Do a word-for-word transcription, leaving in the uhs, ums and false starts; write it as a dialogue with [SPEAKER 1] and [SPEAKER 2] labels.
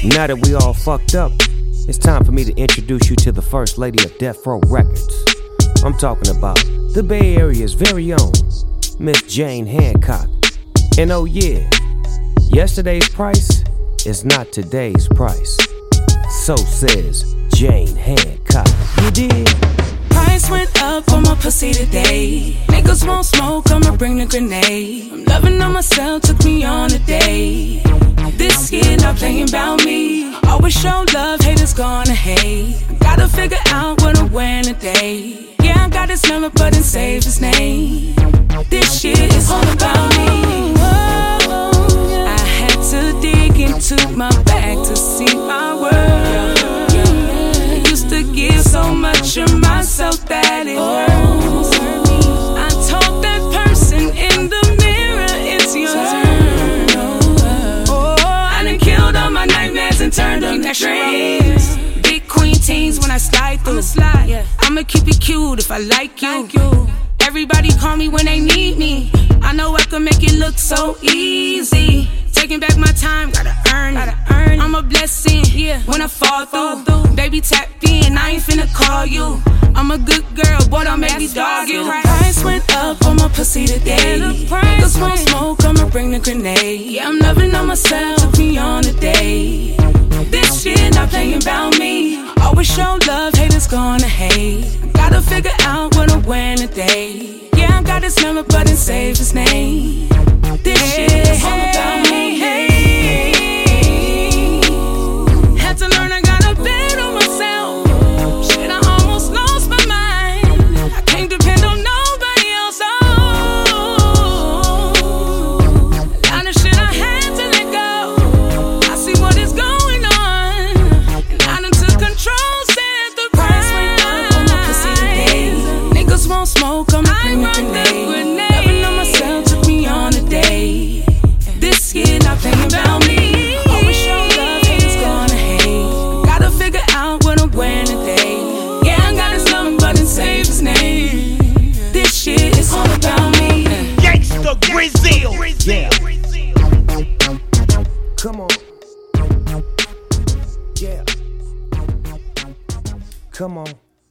[SPEAKER 1] Now that we all fucked up, it's time for me to introduce you to the first lady of Death Row Records. I'm talking about the Bay Area's very own Miss Jane Hancock. And oh yeah, yesterday's price is not today's price. So says Jane Hancock. You did?
[SPEAKER 2] Price went up on my pussy today. Niggas won't smoke, I'ma bring the grenade. I'm loving on myself, took me on a day. This year not playing about me. Always show love, haters gonna hate. Gotta figure out what I'm wearing today. Yeah, I got his number, but didn't save his name. This shit is all about me. I had to dig into my bag to see my world. I used to give so much of myself that it hurts. I told that person in the mirror, it's your turn. Oh, I done killed all my nightmares and turned them to dreams. Big queen teens when I slide through. I'ma keep it cute if I like you. Everybody call me when they need me. I know I can make it look so easy. Taking back my time, gotta earn it. I'm a blessing, yeah, when I fall through. Baby, tap in, I ain't finna call you. I'm a good girl, boy, don't make me dog you. The price went up on my pussy today. Niggas won't smoke, I'ma bring the grenade. Yeah, I'm loving on myself, took me on a day. This shit not playing about me. Always show love, haters gonna hate. Gotta figure out what I'm wearing today. Yeah, I got his number, but didn't save his name. This shit is all about me. Had to learn I gotta bet on myself. Shit, I almost lost my mind. I can't depend on nobody else. Oh, a lot of shit I had to let go. I see what is going on, and I done took control. Set the price went up on my pussy today. Niggas won't smoke, I'ma bring the grenade. Loving on myself took me on a day. This year not playing about me. Always show love, haters gonna hate. Gotta figure out what I'm wearing today. Yeah, I got his number, but didn't save his name. This shit is all about me.
[SPEAKER 3] Gangsta Brazil.
[SPEAKER 1] Yeah. Come on. Yeah. Come on.